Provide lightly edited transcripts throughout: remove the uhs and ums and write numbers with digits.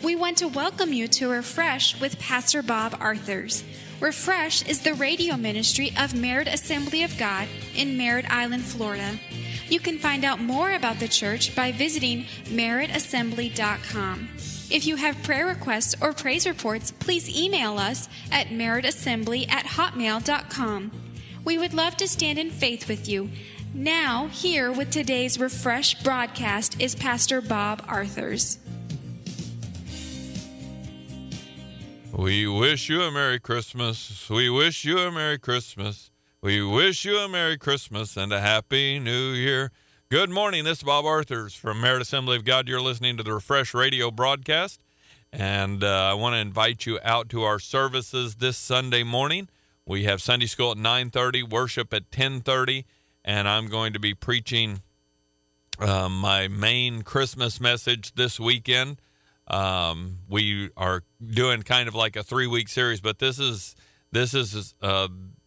We want to welcome you to Refresh with Pastor Bob Arthurs. Refresh is the radio ministry of Merritt Assembly of God in Merritt Island, Florida. You can find out more about the church by visiting merrittassembly.com. If you have prayer requests or praise reports, please email us at merrittassembly@hotmail.com. We would love to stand in faith with you. Now, here with today's Refresh broadcast is Pastor Bob Arthurs. We wish you a Merry Christmas. We wish you a Merry Christmas. We wish you a Merry Christmas and a Happy New Year. Good morning. This is Bob Arthurs from Merritt Assembly of God. You're listening to the Refresh Radio broadcast. And I want to invite you out to our services this Sunday morning. We have Sunday school at 9:30, worship at 10:30, and I'm going to be preaching my main Christmas message this weekend. We are doing kind of like a 3-week series, but this is the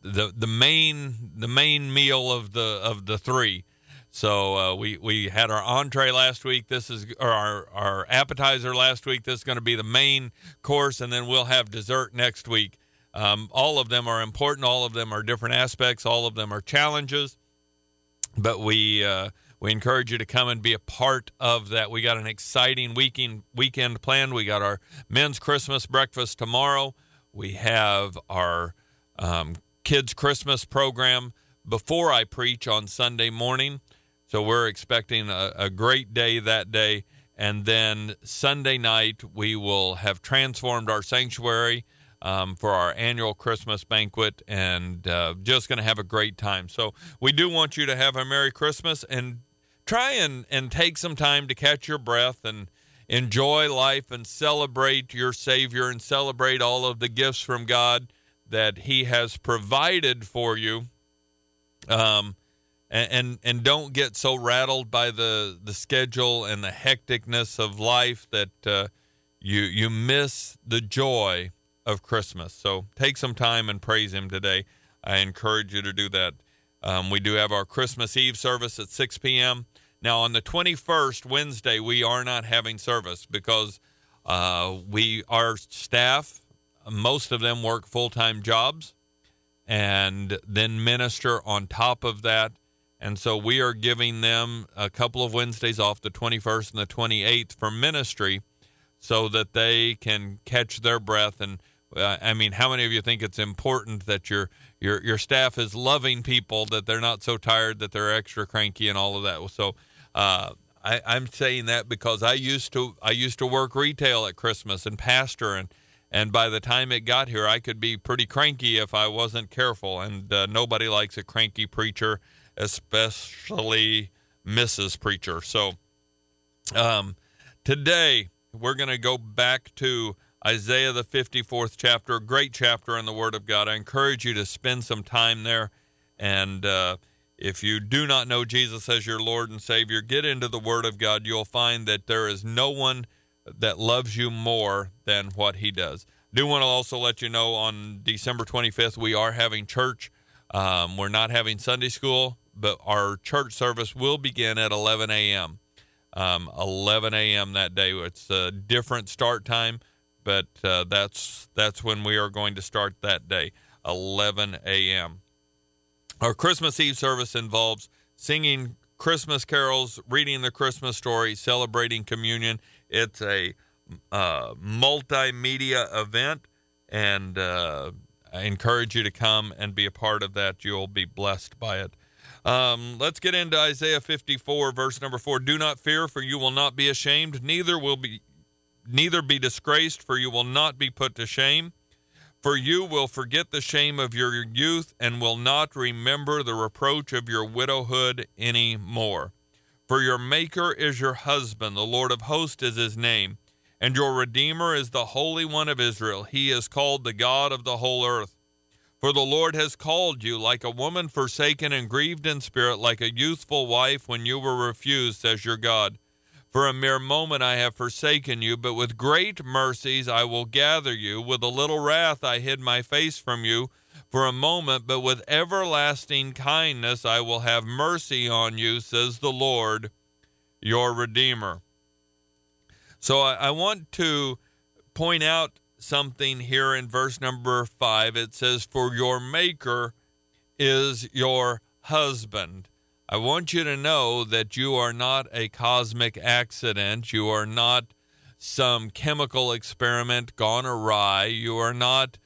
main meal of the three. So we had our entree last week. This is our appetizer last week. This is going to be the main course, and then we'll have dessert next week. All of them are important. All of them are different aspects. All of them are challenges. But we encourage you to come and be a part of that. We got an exciting weekend planned. We got our men's Christmas breakfast tomorrow. We have our kids' Christmas program before I preach on Sunday morning. So we're expecting a great day that day. And then Sunday night, we will have transformed our sanctuary for our annual Christmas banquet, and just going to have a great time. So we do want you to have a Merry Christmas, and try and take some time to catch your breath and enjoy life and celebrate your Savior and celebrate all of the gifts from God that He has provided for you. And don't get so rattled by the schedule and the hecticness of life that you miss the joy of Christmas. So take some time and praise Him today. I encourage you to do that. We do have our Christmas Eve service at 6 p.m. Now, on the 21st, Wednesday, we are not having service because our staff, most of them work full-time jobs and then minister on top of that. And so we are giving them a couple of Wednesdays off, the 21st and the 28th, for ministry so that they can catch their breath. And I mean, how many of you think it's important that your staff is loving people, that they're not so tired that they're extra cranky and all of that? So I'm saying that because I used to work retail at Christmas and pastor, and by the time it got here, I could be pretty cranky if I wasn't careful. And nobody likes a cranky preacher, especially Mrs. Preacher. So today we're going to go back to Isaiah, the 54th chapter, a great chapter in the Word of God. I encourage you to spend some time there. And if you do not know Jesus as your Lord and Savior, get into the Word of God. You'll find that there is no one that loves you more than what He does. I do want to also let you know on December 25th, we are having church. We're not having Sunday school, but our church service will begin at 11 a.m. 11 a.m. that day. It's a different start time, but that's when we are going to start that day, 11 a.m. Our Christmas Eve service involves singing Christmas carols, reading the Christmas story, celebrating communion. It's a multimedia event, and I encourage you to come and be a part of that. You'll be blessed by it. Let's get into Isaiah 54, verse number 4. Do not fear, for you will not be ashamed, neither be disgraced, for you will not be put to shame. For you will forget the shame of your youth and will not remember the reproach of your widowhood any more. For your Maker is your husband, the Lord of hosts is His name, and your Redeemer is the Holy One of Israel. He is called the God of the whole earth. For the Lord has called you like a woman forsaken and grieved in spirit, like a youthful wife when you were refused, says your God. For a mere moment I have forsaken you, but with great mercies I will gather you. With a little wrath I hid my face from you for a moment, but with everlasting kindness I will have mercy on you, says the Lord, your Redeemer. So I want to point out something here in verse number 5. It says, "For your maker is your husband." I want you to know that you are not a cosmic accident. You are not some chemical experiment gone awry. You are not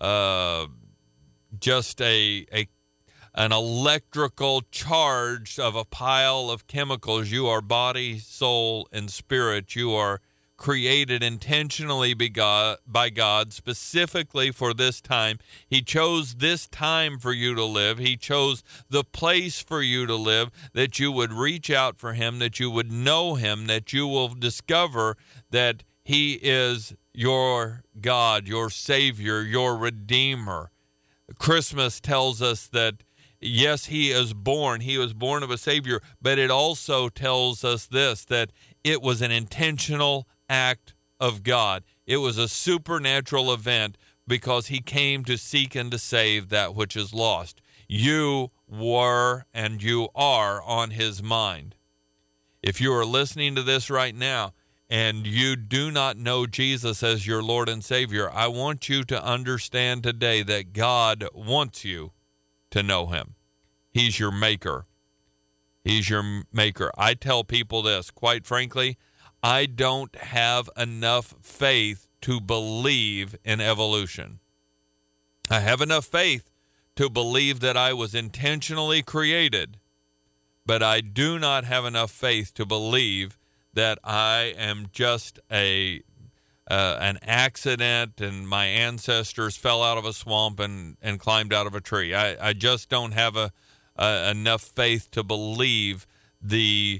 just an electrical charge of a pile of chemicals. You are body, soul, and spirit. You are created intentionally by God specifically for this time. He chose this time for you to live. He chose the place for you to live, that you would reach out for him, that you would know him, that you will discover that he is your God, your Savior, your Redeemer. Christmas tells us that, yes, he is born. He was born of a Savior, but it also tells us this, that it was an intentional act of God. It was a supernatural event because he came to seek and to save that which is lost. You were and you are on his mind. If you are listening to this right now and you do not know Jesus as your Lord and Savior, I want you to understand today that God wants you to know him. He's your maker. He's your maker. I tell people this, quite frankly, I don't have enough faith to believe in evolution. I have enough faith to believe that I was intentionally created, but I do not have enough faith to believe that I am just an accident and my ancestors fell out of a swamp and climbed out of a tree. I just don't have enough faith to believe the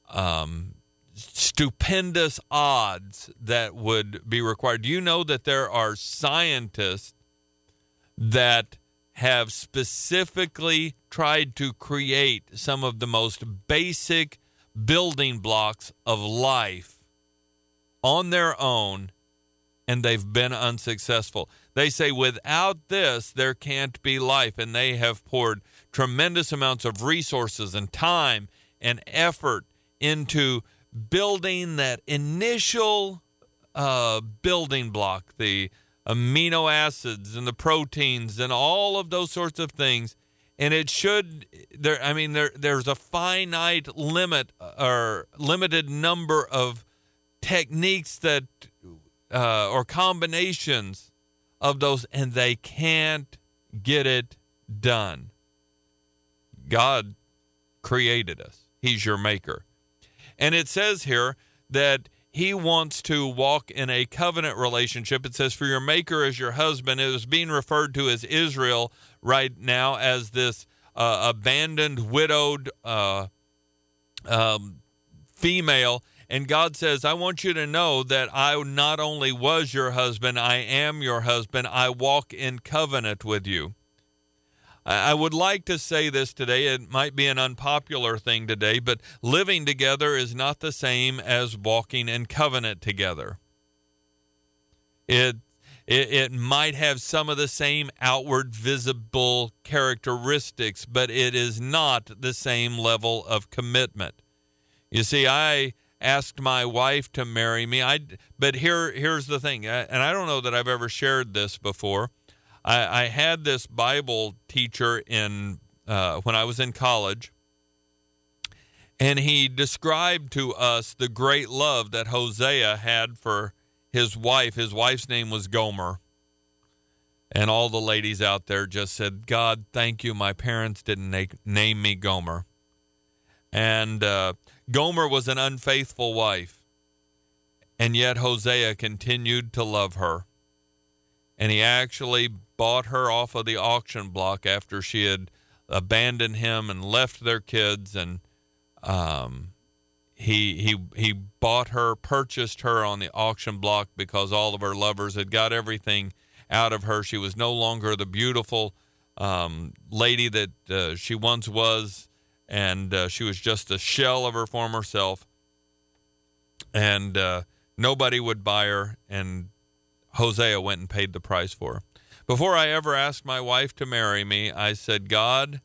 stupendous odds that would be required. Do you know that there are scientists that have specifically tried to create some of the most basic building blocks of life on their own, and they've been unsuccessful? They say without this, there can't be life, and they have poured tremendous amounts of resources and time and effort into building that initial building block, the amino acids and the proteins and all of those sorts of things. And it should, there's a finite limit or limited number of techniques that or combinations of those, and they can't get it done. God created us. He's your maker. And it says here that he wants to walk in a covenant relationship. It says, "For your maker is your husband." It is being referred to as Israel right now as this abandoned, widowed female. And God says, I want you to know that I not only was your husband, I am your husband. I walk in covenant with you. I would like to say this today. It might be an unpopular thing today, but living together is not the same as walking in covenant together. It might have some of the same outward visible characteristics, but it is not the same level of commitment. You see, I asked my wife to marry me, but here's the thing, and I don't know that I've ever shared this before. I had this Bible teacher in when I was in college, and he described to us the great love that Hosea had for his wife. His wife's name was Gomer. And all the ladies out there just said, "God, thank you. My parents didn't name me Gomer." And Gomer was an unfaithful wife, and yet Hosea continued to love her. And he actually bought her off of the auction block after she had abandoned him and left their kids. And he bought her, purchased her on the auction block because all of her lovers had got everything out of her. She was no longer the beautiful lady that she once was, and she was just a shell of her former self. And nobody would buy her, and Hosea went and paid the price for her. Before I ever asked my wife to marry me, I said, "God,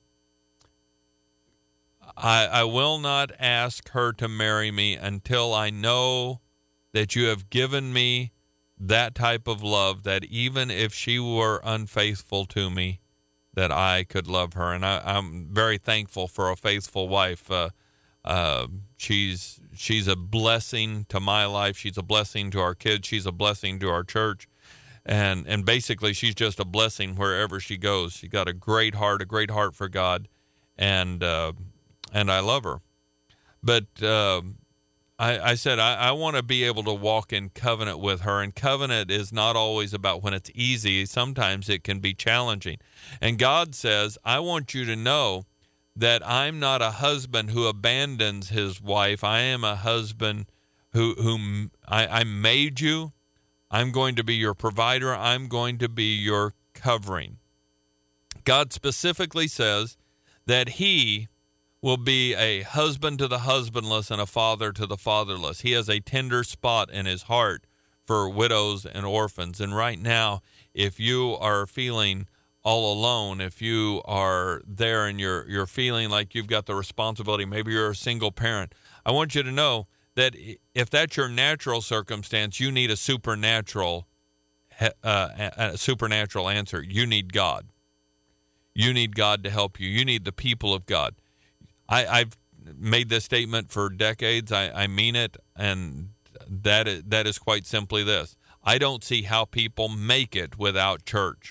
I will not ask her to marry me until I know that you have given me that type of love, that even if she were unfaithful to me, that I could love her. And I'm very thankful for a faithful wife. She's a blessing to my life. She's a blessing to our kids. She's a blessing to our church. And basically, she's just a blessing wherever she goes. She got a great heart for God, and I love her. But I said I want to be able to walk in covenant with her, and covenant is not always about when it's easy. Sometimes it can be challenging. And God says, I want you to know that I'm not a husband who abandons his wife. I am a husband who I made you. I'm going to be your provider. I'm going to be your covering. God specifically says that he will be a husband to the husbandless and a father to the fatherless. He has a tender spot in his heart for widows and orphans. And right now, if you are feeling all alone, if you are there and you're feeling like you've got the responsibility, maybe you're a single parent, I want you to know that if that's your natural circumstance, you need a supernatural answer. You need God. You need God to help you. You need the people of God. I've made this statement for decades. I mean it, and that is quite simply this. I don't see how people make it without church.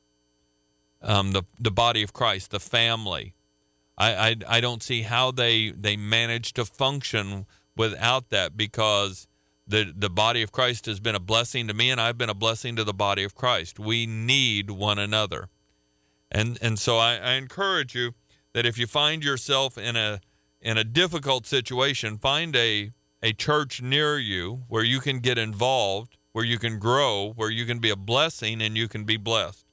The body of Christ, the family. I don't see how they manage to function without that, because the body of Christ has been a blessing to me, and I've been a blessing to the body of Christ. We need one another. And so I encourage you that if you find yourself in a difficult situation, find a church near you where you can get involved, where you can grow, where you can be a blessing and you can be blessed.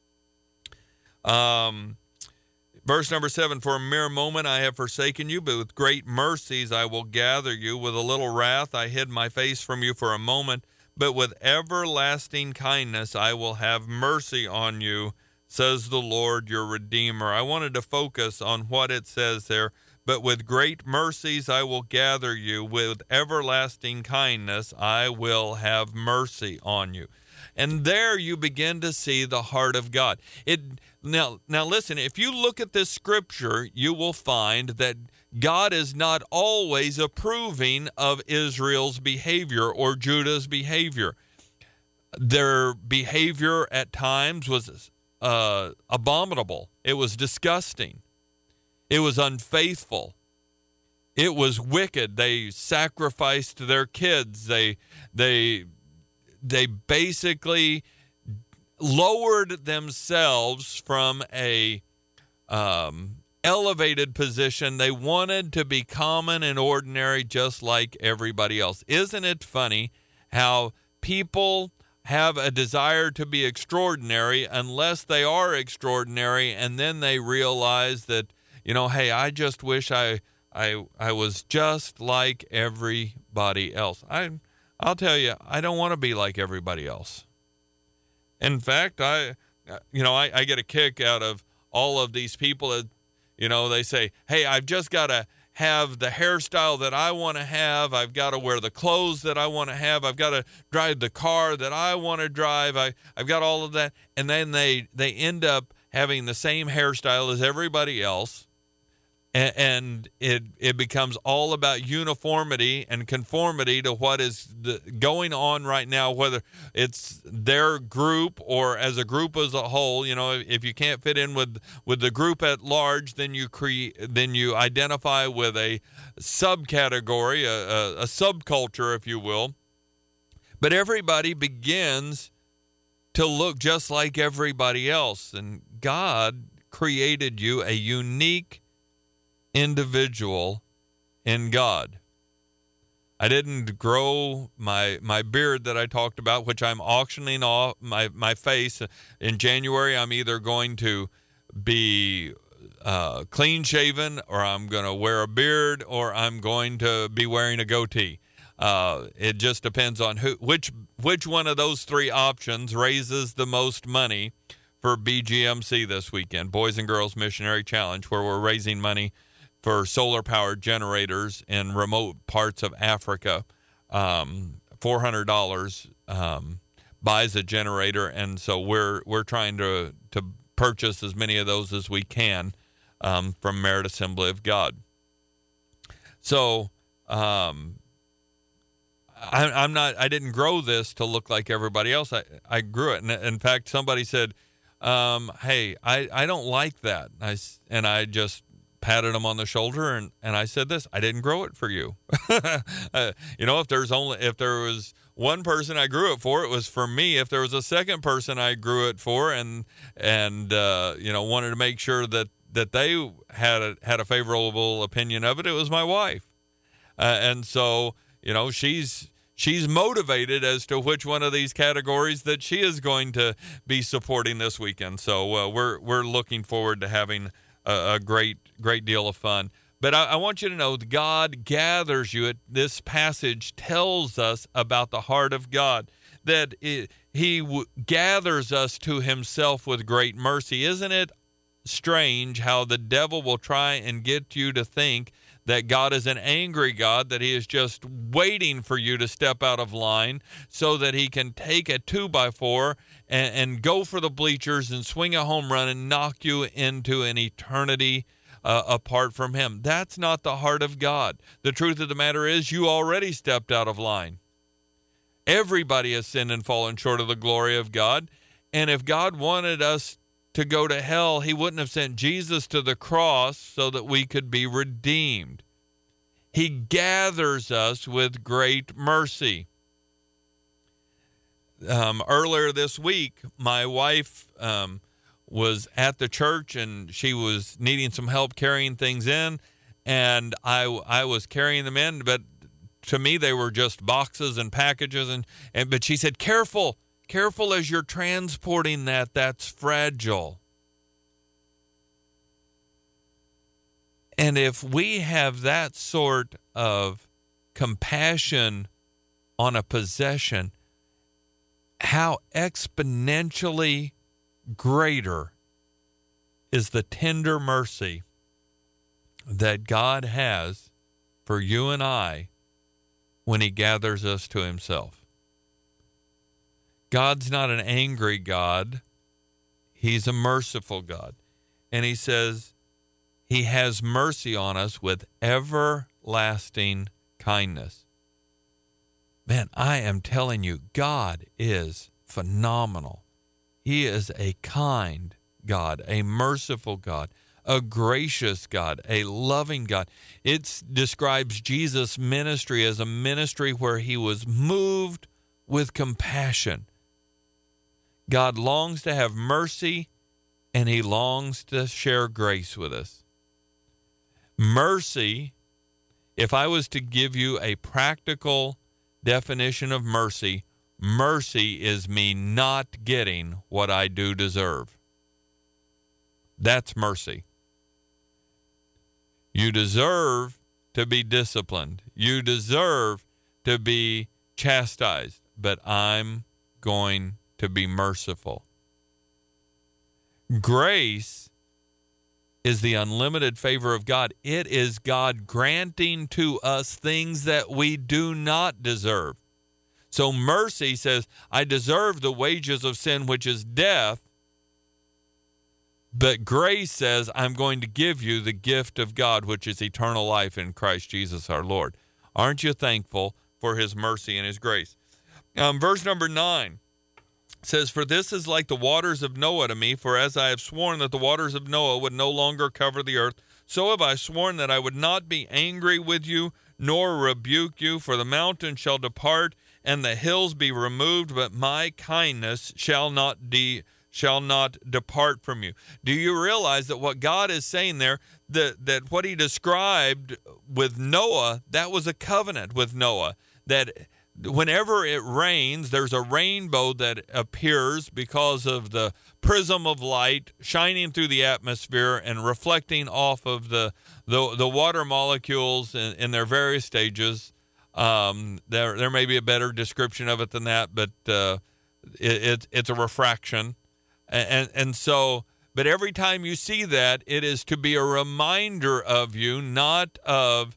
Verse number 7, for a mere moment I have forsaken you, but with great mercies I will gather you. With a little wrath I hid my face from you for a moment, but with everlasting kindness I will have mercy on you, says the Lord your Redeemer. I wanted to focus on what it says there. But with great mercies I will gather you. With everlasting kindness I will have mercy on you. And there you begin to see the heart of God. Now listen, if you look at this scripture, you will find that God is not always approving of Israel's behavior or Judah's behavior. Their behavior at times was abominable. It was disgusting. It was unfaithful. It was wicked. They sacrificed their kids. They basically lowered themselves from a elevated position. They wanted to be common and ordinary just like everybody else. Isn't it funny how people have a desire to be extraordinary unless they are extraordinary, and then they realize that, hey, I just wish I was just like everybody else. I'll tell you, I don't want to be like everybody else. In fact, I get a kick out of all of these people that, they say, hey, I've just got to have the hairstyle that I want to have. I've got to wear the clothes that I want to have. I've got to drive the car that I want to drive. I've got all of that. And then they end up having the same hairstyle as everybody else. And it becomes all about uniformity and conformity to what is going on right now, whether it's their group or as a group as a whole. If you can't fit in with the group at large, then you identify with a subcategory, a subculture, if you will. But everybody begins to look just like everybody else, and God created you a unique individual in God. I didn't grow my beard that I talked about, which I'm auctioning off my face. In January, I'm either going to be clean shaven, or I'm going to wear a beard, or I'm going to be wearing a goatee. It just depends on which one of those three options raises the most money for BGMC this weekend, Boys and Girls Missionary Challenge, where we're raising money for solar-powered generators in remote parts of Africa. $400 buys a generator, and so we're trying to purchase as many of those as we can from Merit Assembly of God. So I didn't grow this to look like everybody else. I grew it. And in fact, somebody said, hey, I don't like that. And I just patted them on the shoulder and I said this, I didn't grow it for you. If there was one person I grew it for, it was for me. If there was a second person I grew it for and wanted to make sure that they had a favorable opinion of it, it was my wife. And so, she's motivated as to which one of these categories that she is going to be supporting this weekend. So we're looking forward to having a great deal of fun. But I want you to know that God gathers you. This passage tells us about the heart of God, that he gathers us to himself with great mercy. Isn't it strange how the devil will try and get you to think that God is an angry God, that he is just waiting for you to step out of line so that he can take a 2x4 and go for the bleachers and swing a home run and knock you into an eternity apart from him. That's not the heart of God. The truth of the matter is you already stepped out of line. Everybody has sinned and fallen short of the glory of God. And if God wanted us to go to hell, he wouldn't have sent Jesus to the cross so that we could be redeemed. He gathers us with great mercy. Earlier this week, my wife was at the church and she was needing some help carrying things in, and I was carrying them in, but to me they were just boxes and packages, but she said, Careful as you're transporting that's fragile. And if we have that sort of compassion on a possession, how exponentially greater is the tender mercy that God has for you and I when he gathers us to himself. God's not an angry God. He's a merciful God. And he says he has mercy on us with everlasting kindness. Man, I am telling you, God is phenomenal. He is a kind God, a merciful God, a gracious God, a loving God. It describes Jesus' ministry as a ministry where he was moved with compassion. God longs to have mercy, and he longs to share grace with us. Mercy, if I was to give you a practical definition of mercy, mercy is me not getting what I do deserve. That's mercy. You deserve to be disciplined. You deserve to be chastised, but I'm going to be merciful. Grace is the unlimited favor of God. It is God granting to us things that we do not deserve. So mercy says, I deserve the wages of sin, which is death. But grace says, I'm going to give you the gift of God, which is eternal life in Christ Jesus our Lord. Aren't you thankful for his mercy and his grace? Verse number 9 says, For this is like the waters of Noah to me, for as I have sworn that the waters of Noah would no longer cover the earth, so have I sworn that I would not be angry with you, nor rebuke you, for the mountains shall depart, and the hills be removed, but my kindness shall not depart from you. Do you realize that what God is saying there, that what he described with Noah, that was a covenant with Noah, that whenever it rains, there's a rainbow that appears because of the prism of light shining through the atmosphere and reflecting off of the water molecules in their various stages. There may be a better description of it than that, but it's a refraction. And so, but every time you see that, it is to be a reminder of you, not of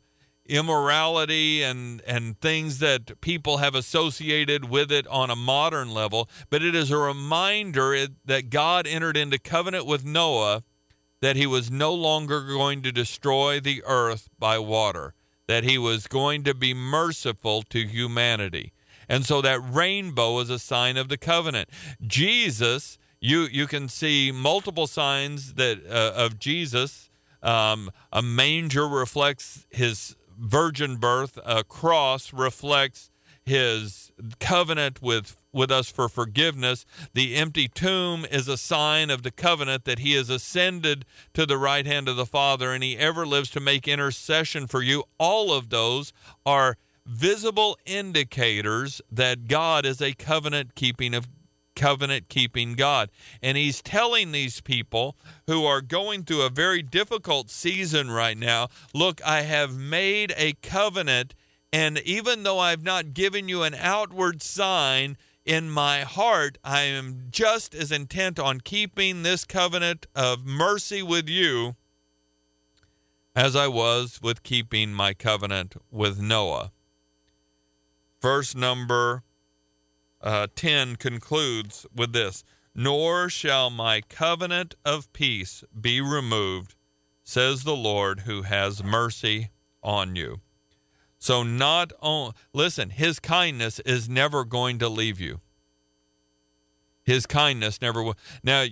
immorality and things that people have associated with it on a modern level, but it is a reminder that God entered into covenant with Noah that he was no longer going to destroy the earth by water, that he was going to be merciful to humanity. And so that rainbow is a sign of the covenant. Jesus, you can see multiple signs that of Jesus. A manger reflects his virgin birth. A cross reflects his covenant with us for forgiveness. The empty tomb is a sign of the covenant that he has ascended to the right hand of the Father, and he ever lives to make intercession for you. All of those are visible indicators that God is a covenant-keeping God. And he's telling these people who are going through a very difficult season right now, look, I have made a covenant, and even though I've not given you an outward sign, in my heart, I am just as intent on keeping this covenant of mercy with you as I was with keeping my covenant with Noah. Verse number 10 concludes with this: "Nor shall my covenant of peace be removed, says the Lord, who has mercy on you." So listen, his kindness is never going to leave you. His kindness never will. Now,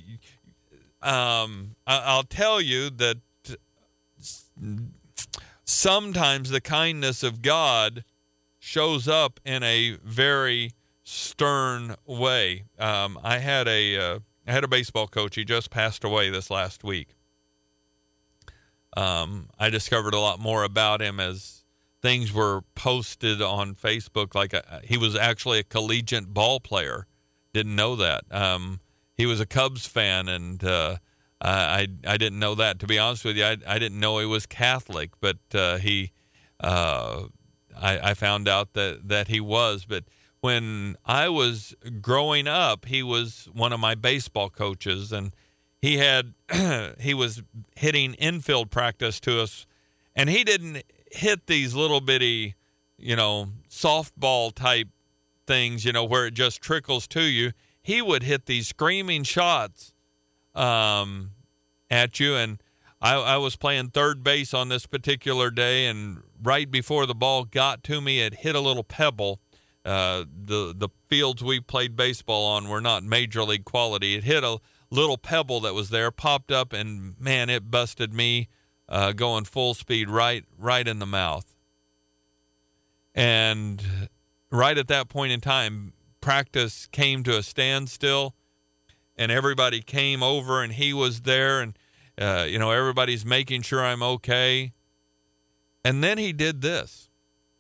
I'll tell you that sometimes the kindness of God shows up in a very stern way. I had a baseball coach. He just passed away this last week. I discovered a lot more about him as things were posted on Facebook. Like he was actually a collegiate ball player. Didn't know that. He was a Cubs fan, and I didn't know that. To be honest with you, I didn't know he was Catholic, but I found out that he was. But when I was growing up, he was one of my baseball coaches, and he was hitting infield practice to us, and he didn't hit these little bitty, softball type things, where it just trickles to you. He would hit these screaming shots at you, and I was playing third base on this particular day, and right before the ball got to me, it hit a little pebble. The fields we played baseball on were not major league quality. It hit a little pebble that was there, popped up, and man, it busted me going full speed right in the mouth. And right at that point in time, practice came to a standstill, and everybody came over, and he was there, and everybody's making sure I'm okay. And then he did this.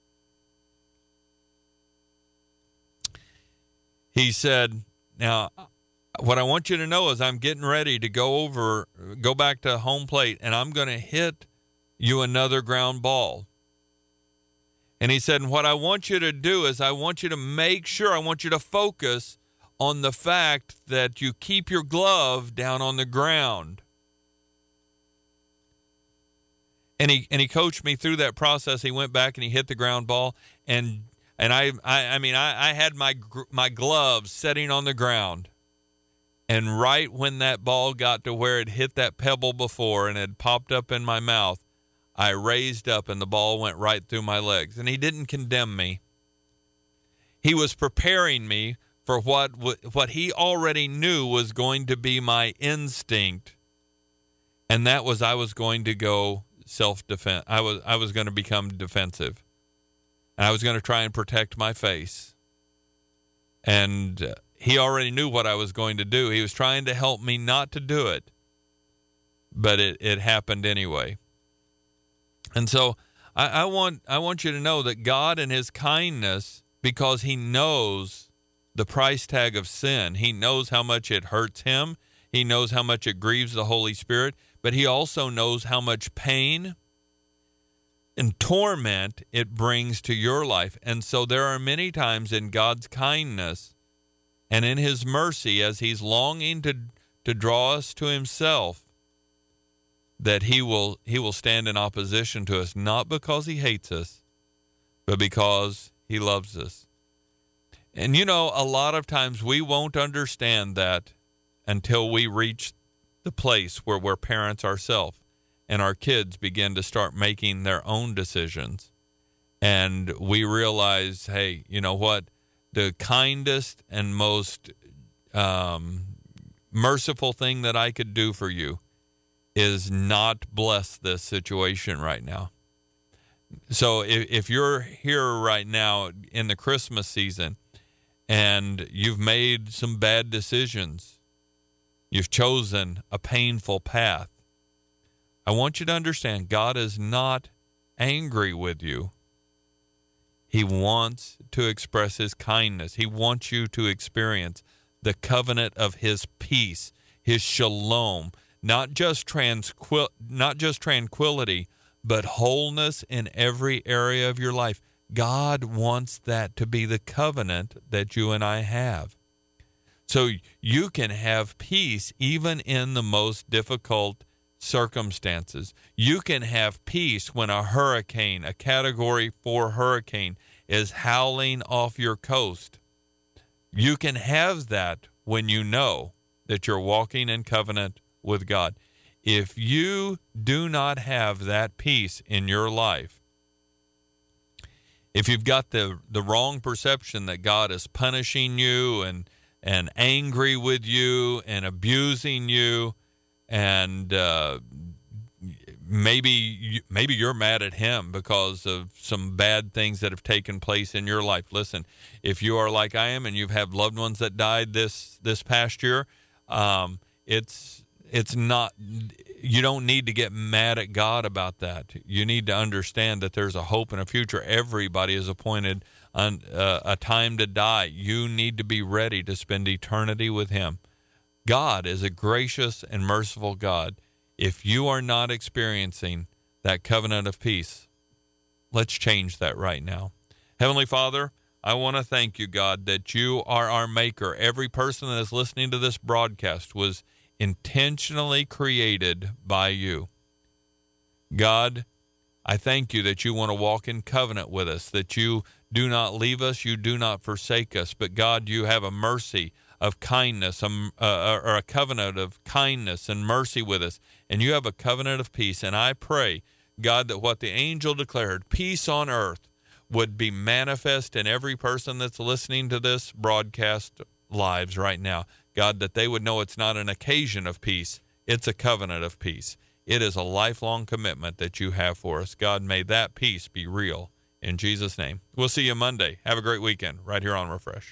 He said, "Now, what I want you to know is I'm getting ready to go back to home plate, and I'm going to hit you another ground ball." And he said, what I want you to do is I want you to focus on the fact that you keep your glove down on the ground. And he coached me through that process. He went back and he hit the ground ball, and I had my gloves sitting on the ground. And right when that ball got to where it hit that pebble before and had popped up in my mouth, I raised up and the ball went right through my legs. And he didn't condemn me. He was preparing me for what he already knew was going to be my instinct. And that was I was going to go self-defense. I was going to become defensive. And I was going to try and protect my face. And he already knew what I was going to do. He was trying to help me not to do it. But it happened anyway. And so I want you to know that God in his kindness, because he knows the price tag of sin, he knows how much it hurts him, he knows how much it grieves the Holy Spirit, but he also knows how much pain and torment it brings to your life. And so there are many times in God's kindness and in his mercy, as he's longing to draw us to himself, that he will stand in opposition to us, not because he hates us, but because he loves us. And you know, a lot of times we won't understand that until we reach the place where we're parents ourselves and our kids begin to start making their own decisions. And we realize, hey, you know what? The kindest and most merciful thing that I could do for you is not bless this situation right now. So if you're here right now in the Christmas season and you've made some bad decisions, you've chosen a painful path, I want you to understand God is not angry with you. He wants to express his kindness. He wants you to experience the covenant of his peace, his shalom, not just tranquility, but wholeness in every area of your life. God wants that to be the covenant that you and I have. So you can have peace even in the most difficult circumstances. You can have peace when a hurricane, a Category 4 hurricane, is howling off your coast. You can have that when you know that you're walking in covenant with God. If you do not have that peace in your life, if you've got the wrong perception that God is punishing you and angry with you and abusing you, and maybe you're mad at him because of some bad things that have taken place in your life. Listen, if you are like I am and you've had loved ones that died this past year, it's not, you don't need to get mad at God about that. You need to understand that there's a hope and a future. Everybody is appointed a time to die. You need to be ready to spend eternity with him. God is a gracious and merciful God. If you are not experiencing that covenant of peace, let's change that right now. Heavenly Father, I want to thank you, God, that you are our maker. Every person that is listening to this broadcast was intentionally created by you. God, I thank you that you want to walk in covenant with us, that you do not leave us, you do not forsake us, but God, you have a mercy of kindness, or a covenant of kindness and mercy with us, and you have a covenant of peace. And I pray, God, that what the angel declared, peace on earth, would be manifest in every person that's listening to this broadcast lives right now. God, that they would know it's not an occasion of peace, it's a covenant of peace. It is a lifelong commitment that you have for us. God, may that peace be real. In Jesus' name. We'll see you Monday. Have a great weekend right here on Refresh.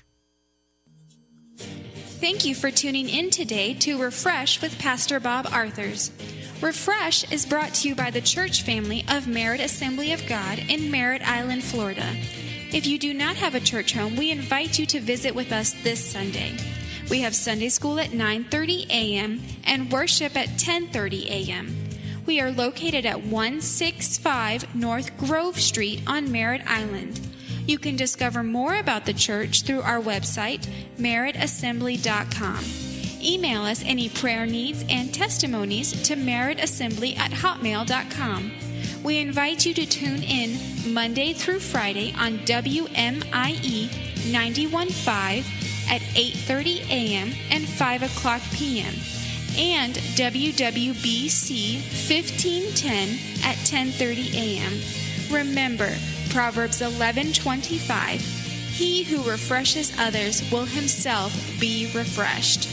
Thank you for tuning in today to Refresh with Pastor Bob Arthurs. Refresh is brought to you by the church family of Merritt Assembly of God in Merritt Island, Florida. If you do not have a church home, we invite you to visit with us this Sunday. We have Sunday school at 9:30 a.m. and worship at 10:30 a.m. We are located at 165 North Grove Street on Merritt Island. You can discover more about the church through our website, merrittassembly.com. Email us any prayer needs and testimonies to merrittassembly@hotmail.com. We invite you to tune in Monday through Friday on WMIE 91.5 at 8:30 a.m. and 5 o'clock p.m. and WWBC 1510 at 10:30 a.m. Remember, Proverbs 11:25, he who refreshes others will himself be refreshed.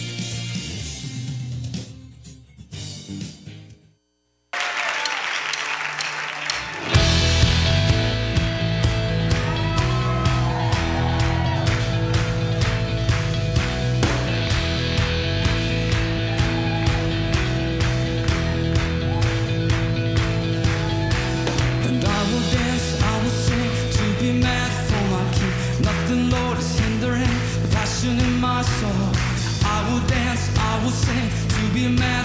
I will dance, I will sing to be a man.